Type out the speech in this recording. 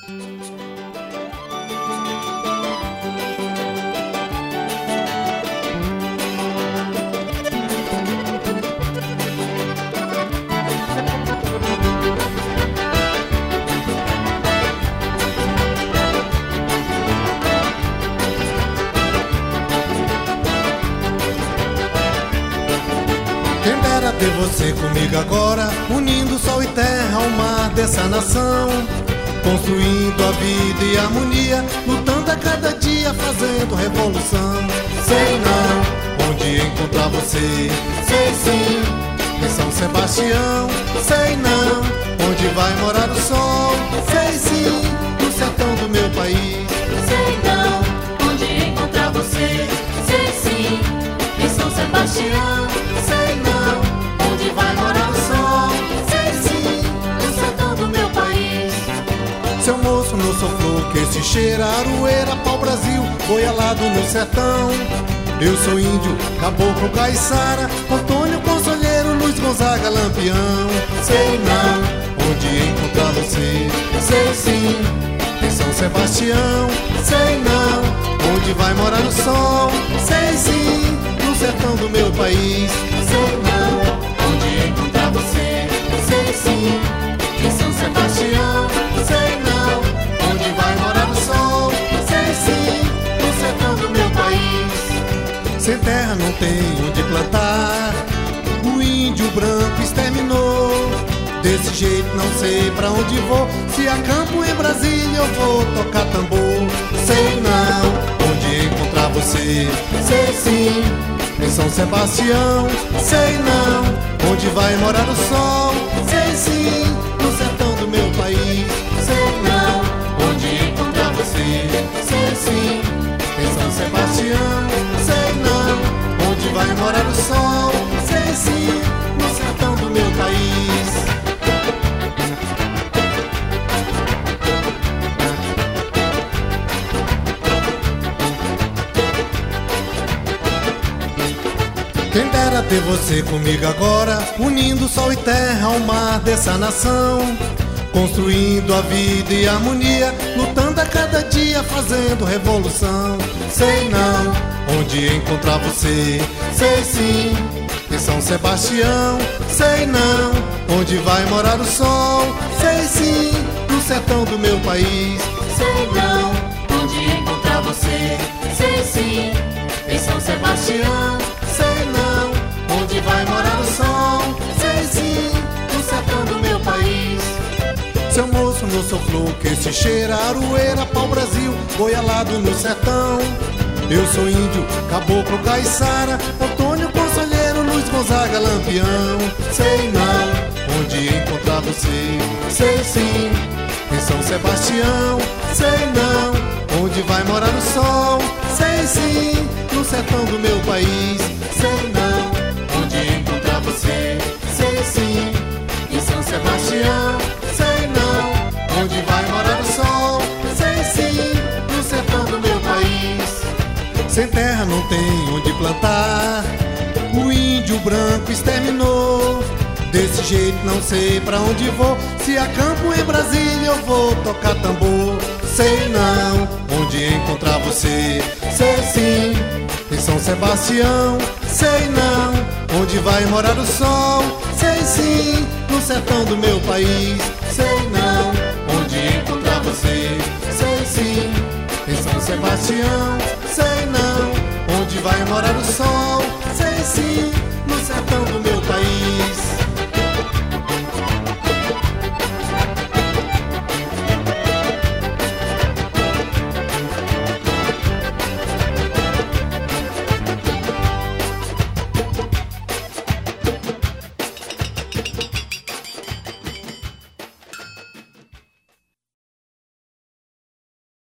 Quem dera ter você comigo agora, unindo sol e terra ao mar dessa nação, construindo a vida e a harmonia, lutando a cada dia, fazendo revolução. Sei não onde encontrar você, sei sim, em São Sebastião. Sei não onde vai morar o sol, sei sim, no sertão do meu país. Sei não onde encontrar você, sei sim, em São Sebastião. Sei não onde vai morar o sol, sei sim, no sertão do meu país. Seu moço, não sou flor que se cheira, aroeira, pau-brasil, goialado no sertão. Eu sou índio, caboclo, caiçara, Antônio Conselheiro, Luiz Gonzaga, Lampião. Sei não onde encontrar você, sei sim, em São Sebastião. Sei não onde vai morar o sol, sei sim, no sertão do meu país. Sei não onde encontrar você, sei sim, em São Sebastião. Sei não onde vai morar o sol, sei sim, no sertão do meu país. Sem terra não tem onde plantar, o índio branco exterminou. Desse jeito não sei pra onde vou, se acampo em Brasília eu vou tocar tambor. Sei não onde encontrar você, sei sim, em São Sebastião. Sei não onde vai morar o sol, sei sim, no sertão do meu país. Sei não onde encontrar você, Sei sim, em São Sebastião. Sei não onde vai morar o sol, sei sim, no sertão do meu país. Quem dera ter você comigo agora, unindo sol e terra ao mar dessa nação, construindo a vida e a harmonia, lutando a cada dia, fazendo revolução. Sei não onde encontrar você, sei sim, em São Sebastião. Sei não onde vai morar o sol, sei sim, no sertão do meu país. sei não onde encontrar você, sei sim, em São Sebastião. Sei não onde vai morar o sol, sei sim, no sertão do meu país. Seu moço, não sou flor que se cheira, aroeira, pau-brasil, goialado no sertão. Eu sou índio, caboclo, caiçara, Antônio Conselheiro, Luiz Gonzaga, Lampião. Sei não onde encontrar você, sei sim, em São Sebastião. Sei não onde vai morar o sol, sei sim, no sertão do meu país. Sei não onde encontrar você, sei sim, Em São Sebastião. Sei não onde vai morar o sol, sei sim, no sertão do meu país. Sem terra não tem onde plantar, o índio branco exterminou. Desse jeito não sei pra onde vou, se acampo em Brasília eu vou tocar tambor. Sei não onde encontrar você, sei sim, em São Sebastião. Sei não onde vai morar o sol, sei sim, no sertão do meu país. Sei não onde encontrar você, sei sim, em São Sebastião. Sei não onde vai morar o sol, sei sim, no sertão